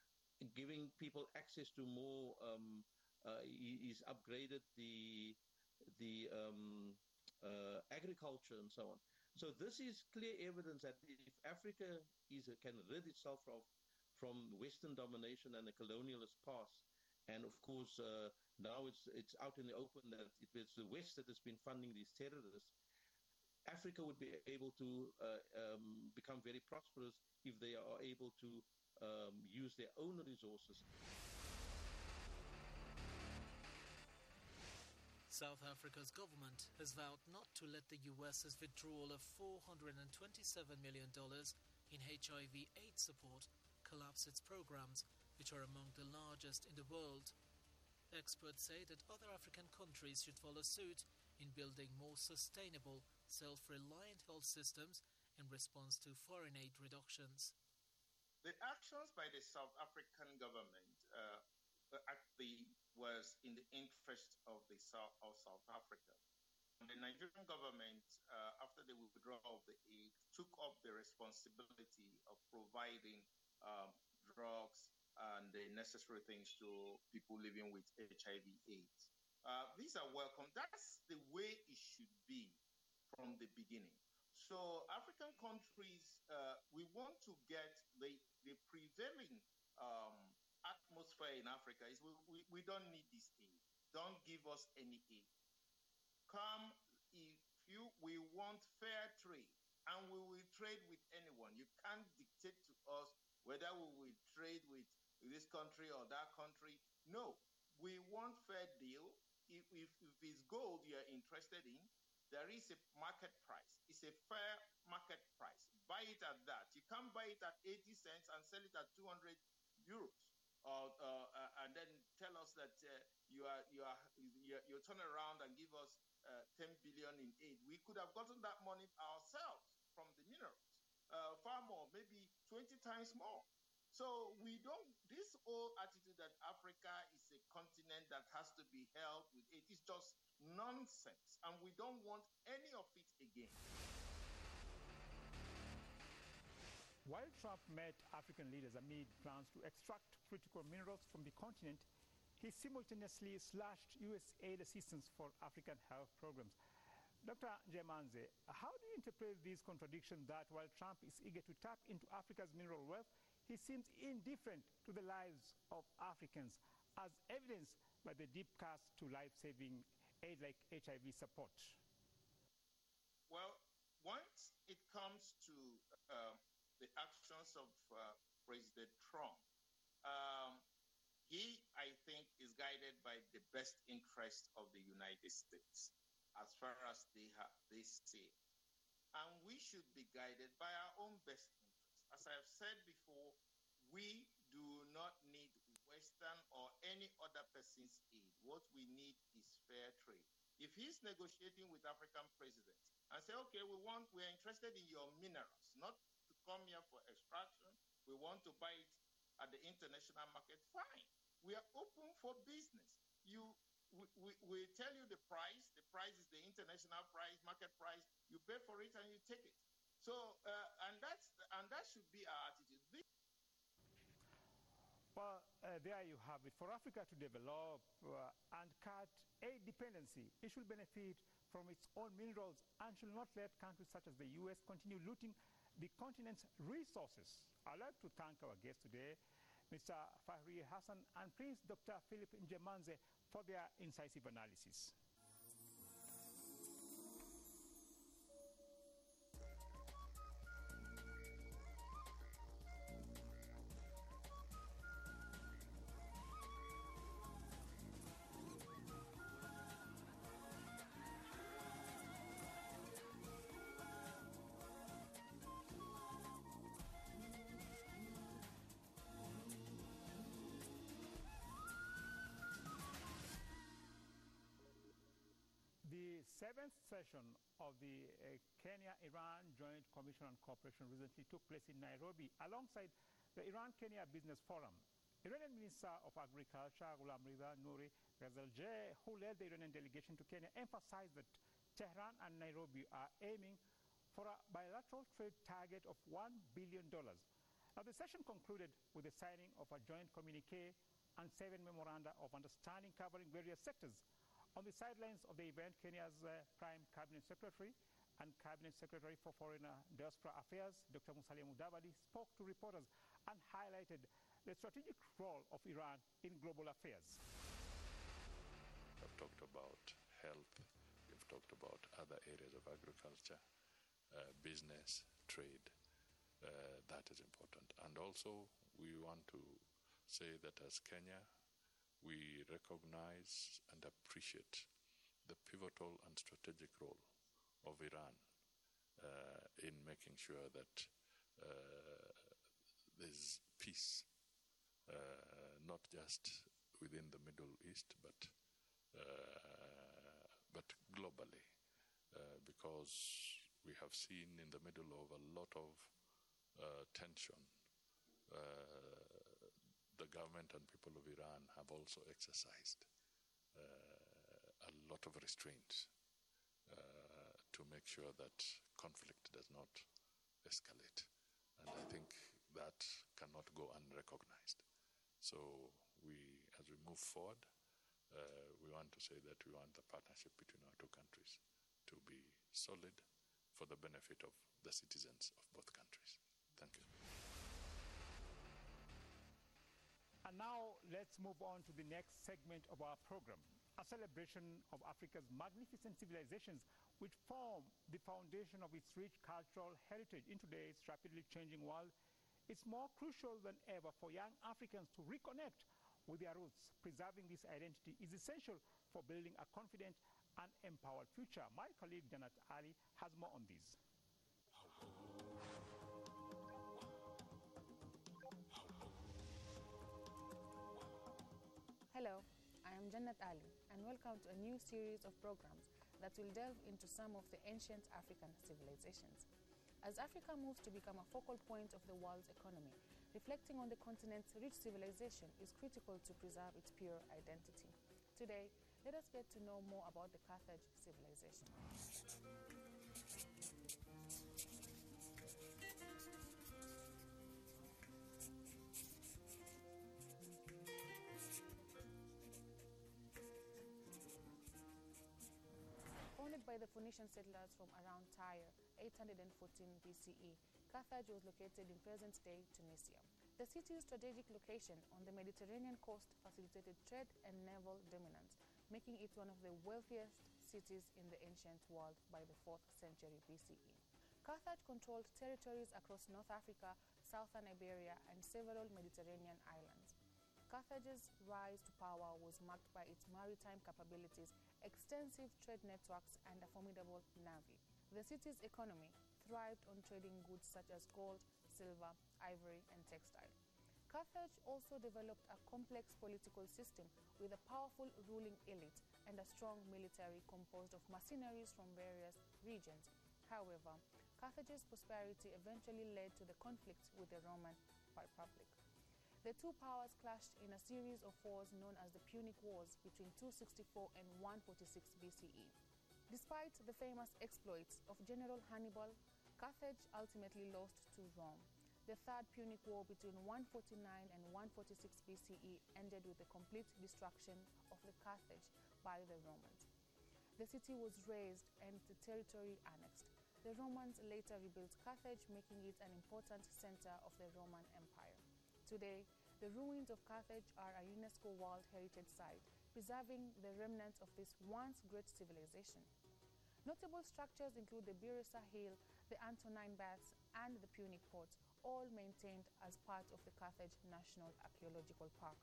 giving people access to more. Um, uh, he, he's upgraded the the um, uh, agriculture and so on. So this is clear evidence that if Africa is a, can rid itself of from Western domination and the colonialist past, and of course uh, now it's it's out in the open that it was the West that has been funding these terrorists, Africa would be able to uh, um, become very prosperous if they are able to um, use their own resources. South Africa's government has vowed not to let the U S's withdrawal of four hundred twenty-seven million dollars in H I V AIDS support collapse its programs, which are among the largest in the world. Experts say that other African countries should follow suit in building more sustainable, self-reliant health systems in response to foreign aid reductions. The actions by the South African government uh, actually was in the interest of the South of South Africa. The Nigerian government, uh, after the withdrawal of the aid, took up the responsibility of providing um, drugs and the necessary things to people living with H I V AIDS. Uh, these are welcome. That's the way it should be from the beginning. So African countries, uh, we want to get the, the prevailing um, atmosphere in Africa is we, we, we don't need this aid. Don't give us any aid. Come, if you, we want fair trade, and we will trade with anyone. You can't dictate to us whether we will trade with this country or that country. No, we want fair deal. If, if, if it's gold you're interested in, there is a market price. It's a fair market price. Buy it at that. You can't buy it at eighty cents and sell it at two hundred euros. Or, uh, uh, and then tell us that uh, you are you are you you turn around and give us uh, ten billion in aid. We could have gotten that money ourselves from the minerals, uh, far more, maybe twenty times more. So we don't. This whole attitude that Africa is a continent that has to be held with it is just nonsense, and we don't want any of it again. While Trump met African leaders amid plans to extract critical minerals from the continent, he simultaneously slashed U S aid assistance for African health programs. Doctor Njemanze, how do you interpret this contradiction that while Trump is eager to tap into Africa's mineral wealth, he seems indifferent to the lives of Africans, as evidenced by the deep cuts to life-saving aid like H I V support? Well, once it comes to uh, the actions of uh, President Trump, um, he, I think, is guided by the best interest of the United States, as far as they, ha- they see it. And we should be guided by our own best interest. As I have said before, we do not need Western or any other person's aid. What we need is fair trade. If he's negotiating with African presidents and say, okay, we want, we're interested in your minerals, not to come here for extraction, we want to buy it at the international market, fine. We are open for business. You, we, we, we tell you the price, the price is the international price, market price, you pay for it and you take it. So, uh, and that's, and that should be our attitude. This Well, uh, there you have it. For Africa to develop uh, and cut aid dependency, it should benefit from its own minerals and should not let countries such as the U S continue looting the continent's resources. I'd like to thank our guests today, Mister Fahri Hassan and Prince Doctor Philip Njemanze, for their incisive analysis. The seventh session of the uh, Kenya-Iran Joint Commission on Cooperation recently took place in Nairobi alongside the Iran-Kenya Business Forum. Iranian Minister of Agriculture Ghulam Reza Nouri Ghazalzadeh, who led the Iranian delegation to Kenya, emphasized that Tehran and Nairobi are aiming for a bilateral trade target of one billion dollars. Now, the session concluded with the signing of a joint communique and seven memoranda of understanding covering various sectors. On the sidelines of the event, Kenya's uh, Prime Cabinet Secretary and Cabinet Secretary for Foreign uh, Diaspora Affairs, Doctor Musalia Mudavadi, spoke to reporters and highlighted the strategic role of Iran in global affairs. We've talked about health, we've talked about other areas of agriculture, uh, business, trade. Uh, that is important. And also, we want to say that as Kenya, we recognize and appreciate the pivotal and strategic role of Iran uh, in making sure that uh, there's peace, uh, not just within the Middle East, but uh, but globally, uh, because we have seen in the middle of a lot of uh, tension, uh, the government and people of Iran have also exercised uh, a lot of restraints uh, to make sure that conflict does not escalate. And I think that cannot go unrecognized. So we, as we move forward, uh, we want to say that we want the partnership between our two countries to be solid for the benefit of the citizens of both countries. Thank you. And now let's move on to the next segment of our program, a celebration of Africa's magnificent civilizations which form the foundation of its rich cultural heritage. In today's rapidly changing world, it's more crucial than ever for young Africans to reconnect with their roots. Preserving this identity is essential for building a confident and empowered future. My colleague Janat Ali has more on this. Hello, I am Jannat Ali, and welcome to a new series of programs that will delve into some of the ancient African civilizations. As Africa moves to become a focal point of the world's economy, reflecting on the continent's rich civilization is critical to preserve its pure identity. Today, let us get to know more about the Carthage civilization. Founded by by the Phoenician settlers from around Tyre, eight hundred fourteen B C E, Carthage was located in present-day Tunisia. The city's strategic location on the Mediterranean coast facilitated trade and naval dominance, making it one of the wealthiest cities in the ancient world by the fourth century B C E. Carthage controlled territories across North Africa, southern Iberia, and several Mediterranean islands. Carthage's rise to power was marked by its maritime capabilities, extensive trade networks, and a formidable navy. The city's economy thrived on trading goods such as gold, silver, ivory, and textile. Carthage also developed a complex political system with a powerful ruling elite and a strong military composed of mercenaries from various regions. However, Carthage's prosperity eventually led to the conflict with the Roman Republic. The two powers clashed in a series of wars known as the Punic Wars between two sixty-four and one forty-six B C E. Despite the famous exploits of General Hannibal, Carthage ultimately lost to Rome. The Third Punic War between one forty-nine and one forty-six B C E ended with the complete destruction of the Carthage by the Romans. The city was razed and the territory annexed. The Romans later rebuilt Carthage, making it an important center of the Roman Empire. Today, the ruins of Carthage are a UNESCO World Heritage Site, preserving the remnants of this once great civilization. Notable structures include the Birisa Hill, the Antonine Baths, and the Punic Port, all maintained as part of the Carthage National Archaeological Park.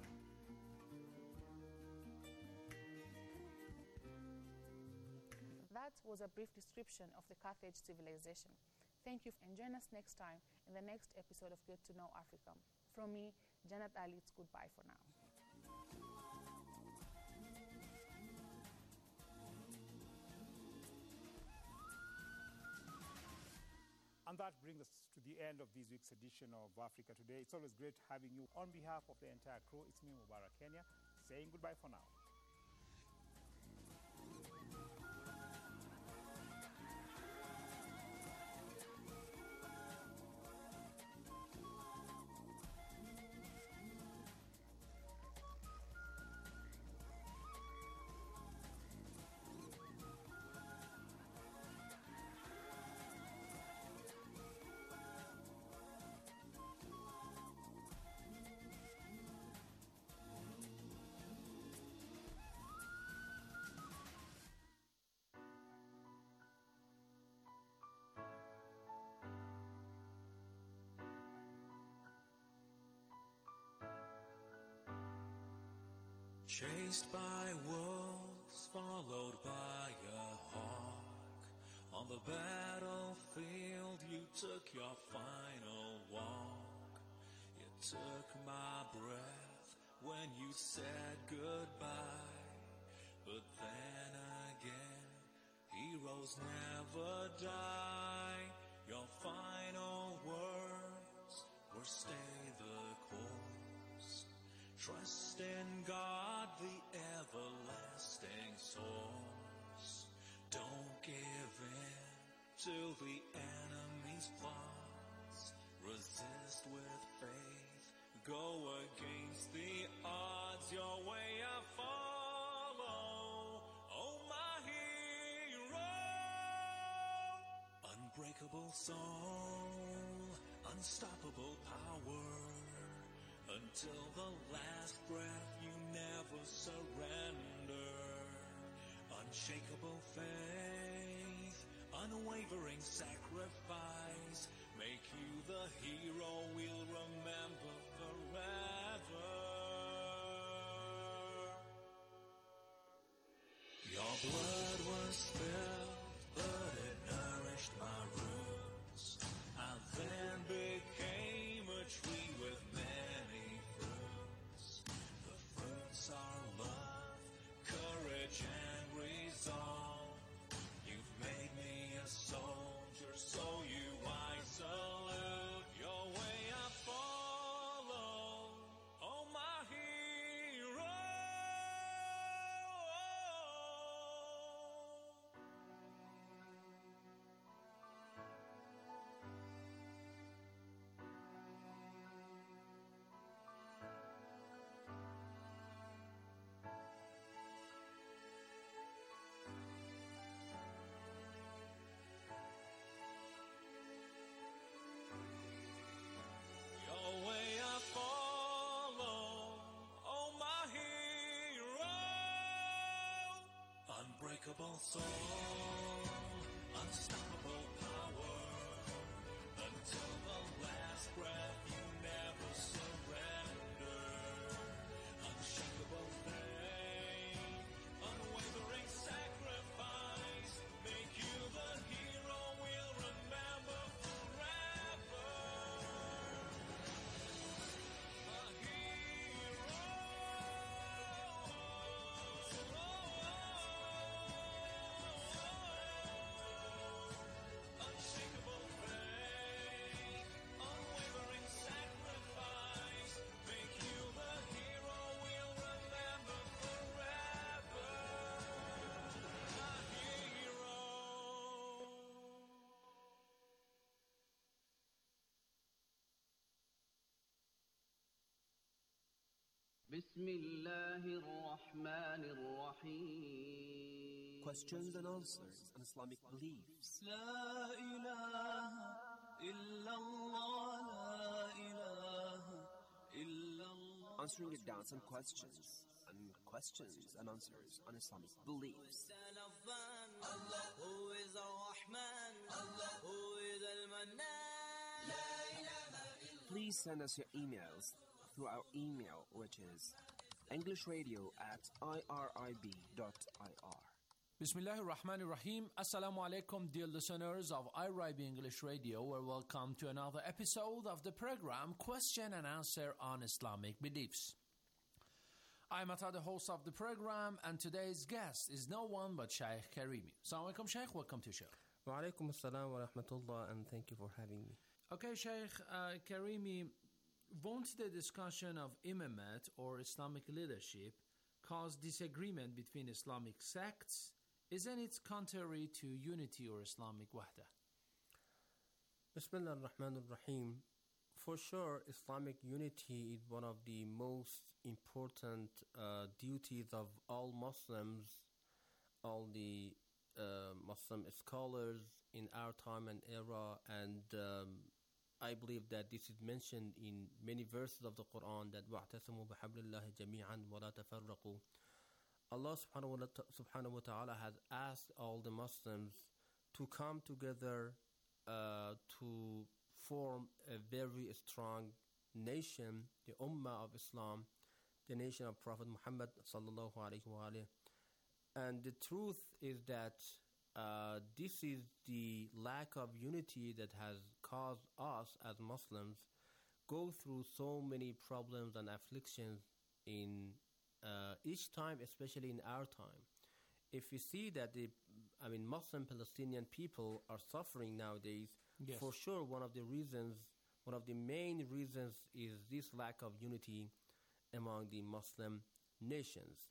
That was a brief description of the Carthage civilization. Thank you, and join us next time in the next episode of Get to Know Africa. From me, Janet Ali, it's goodbye for now. And that brings us to the end of this week's edition of Africa Today. It's always great having you. On behalf of the entire crew, it's me, Mubarak Kenya, saying goodbye for now. Chased by wolves, followed by a hawk. On the battlefield, you took your final walk. You took my breath when you said goodbye. But then again, heroes never die. Your final words were stay the course. Trust in God, the everlasting source. Don't give in to the enemy's plots. Resist with faith. Go against the odds. Your way I follow. Oh, my hero. Unbreakable soul. Unstoppable power. Until the last breath you never surrender. Unshakable faith, unwavering sacrifice, make you the hero we'll remember forever. Your blood was spilled, but it nourished my roots. I then became a tree with many fruits. The fruits are love, courage, and resolve. You've made me a soldier, so you I salute. Your way I follow, oh my hero. unbreakable soul, unstoppable power. Until the last breath, you never surrender. Unshakable faith, unwavering sacrifice, make you the hero we'll remember forever. A hero. Unshakable faith, unwavering sacrifice, make you the hero we'll remember forever. A hero. بسم الله الرحمن الرحيم. Questions and answers on Islamic beliefs. لا إله إلا الله لا إله إلا الله. Answering your doubts and questions, and questions and answers on Islamic beliefs. Allah who is Ar-Rahman, Allah who is Al-Mannan. لا إله إلا. Please send us your emails through our email, which is englishradio at irib dot I R. Bismillahir Rahmanir Rahim. Assalamu alaikum, dear listeners of I R I B English Radio. Well, welcome to another episode of the program Question and Answer on Islamic Beliefs. I'm Ata, the host of the program, and today's guest is no one but Shaykh Karimi. Assalamu alaikum, Shaykh. Welcome to the show. Wa alaikum assalam wa rahmatullah, and thank you for having me. Okay, Shaykh uh, Karimi, won't the discussion of imamat or Islamic leadership cause disagreement between Islamic sects? Isn't it contrary to unity or Islamic wahda? Bismillah ar-Rahman ar-Rahim. For sure, Islamic unity is one of the most important uh, duties of all Muslims, all the uh, Muslim scholars in our time and era, and um, I believe that this is mentioned in many verses of the Quran, that وَاعْتَصِمُوا بِحَبْلِ اللَّهِ جَمِيعًا وَلَا تَفَرَّقُوا. Allah subhanahu wa, ta- subhanahu wa ta'ala has asked all the Muslims to come together uh, to form a very strong nation, the Ummah of Islam, the nation of Prophet Muhammad sallallahu alayhi wa alayhi. And the truth is that uh, this is the lack of unity that has caused us as Muslims go through so many problems and afflictions in uh, each time, especially in our time. If we see that the, I mean, Muslim Palestinian people are suffering nowadays, yes, for sure one of the reasons, one of the main reasons is this lack of unity among the Muslim nations.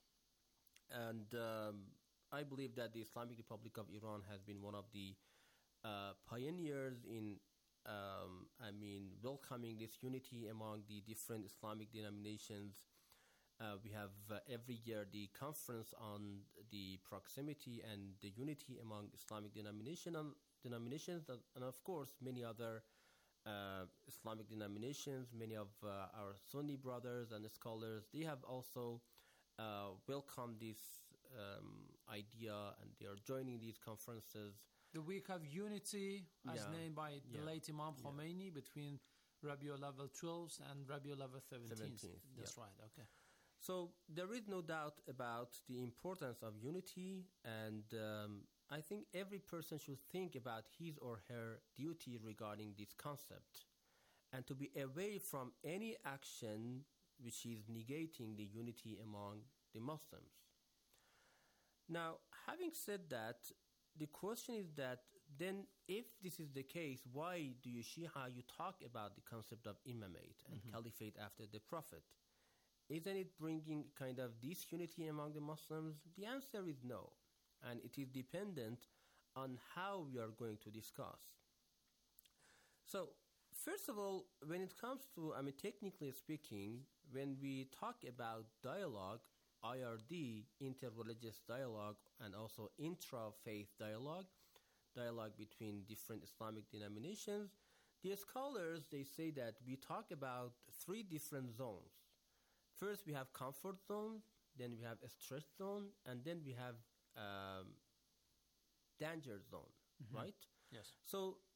And um, I believe that the Islamic Republic of Iran has been one of the uh, pioneers in, um, I mean, welcoming this unity among the different Islamic denominations. Uh, we have uh, every year the conference on the proximity and the unity among Islamic denomination and denominations, and, and of course many other uh, Islamic denominations, many of uh, our Sunni brothers and scholars, they have also uh, welcomed this um, idea, and they are joining these conferences. The week of unity, as Yeah. named by the Yeah. late Imam Yeah. Khomeini, between Rabiul Awwal twelfth and Rabiul Awwal seventeenth. seventeenth, That's yeah. right, okay. So there is no doubt about the importance of unity, and um, I think every person should think about his or her duty regarding this concept, and to be away from any action which is negating the unity among the Muslims. Now, having said that, the question is that then if this is the case, why do you Shia, you talk about the concept of imamate and Mhm. caliphate after the Prophet? Isn't it bringing kind of disunity among the Muslims? The answer is no, and it is dependent on how we are going to discuss. So, first of all, when it comes to, I mean, technically speaking, when we talk about dialogue, I R D, interreligious dialogue, and also intra-faith dialogue, dialogue between different Islamic denominations, the scholars, they say that we talk about three different zones. First, we have comfort zone, then we have a stress zone, and then we have um, danger zone, Mhm. right? Yes. So